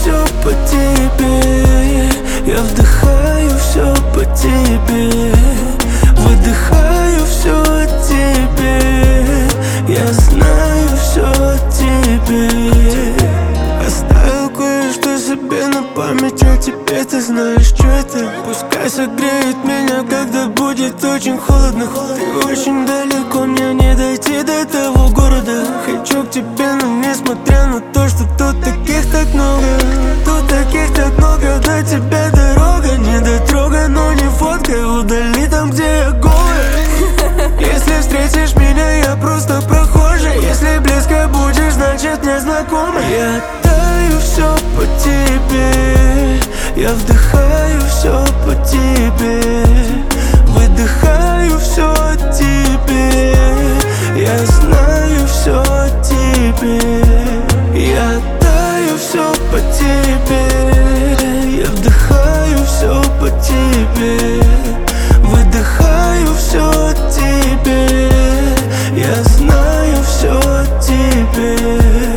все по тебе, я вдыхаю все по тебе, выдыхаю все от тебе, я знаю все о тебе. Оставил кое-что себе на память о тебе, ты знаешь, что это. Пускай согреет меня, когда будет очень холодно. Ты очень далеко, мне не дойти до того города. Хочу к тебе, но несмотря на то, что тут таких так много, тут таких так много, до тебя дорога не дотрога, но не фоткай, удали там, где я голый. Если встретишь меня, я просто прохожий. Если близко будешь, значит не знакомый. Я таю все по тебе, я вдыхаю все по тебе, выдыхаю все от тебе, я знаю все о тебе. Я таю все по тебе, я вдыхаю все по тебе, выдыхаю все от тебе, я знаю все о тебе.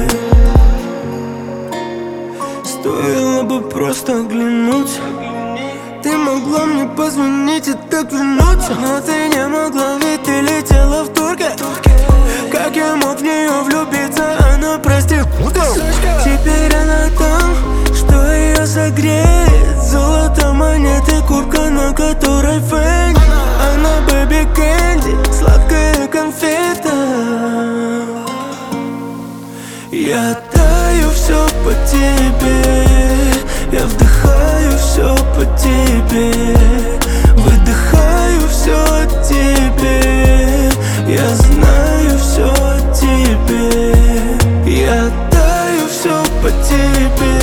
Стоило бы просто оглянуться, ты могла мне позвонить и так вернуться, но ты не могла, ведь ты летела в Турке. Как я мог в нее влюбиться, она проститутка. Теперь она там, что ее согреет, золото, монеты, куртка, на которой фэнни. Она бэби кэнди, сладкая конфета. Я таю все по тебе, я вдыхаю все по тебе, выдыхаю все от тебе, я знаю все о тебе. Я таю все по тебе,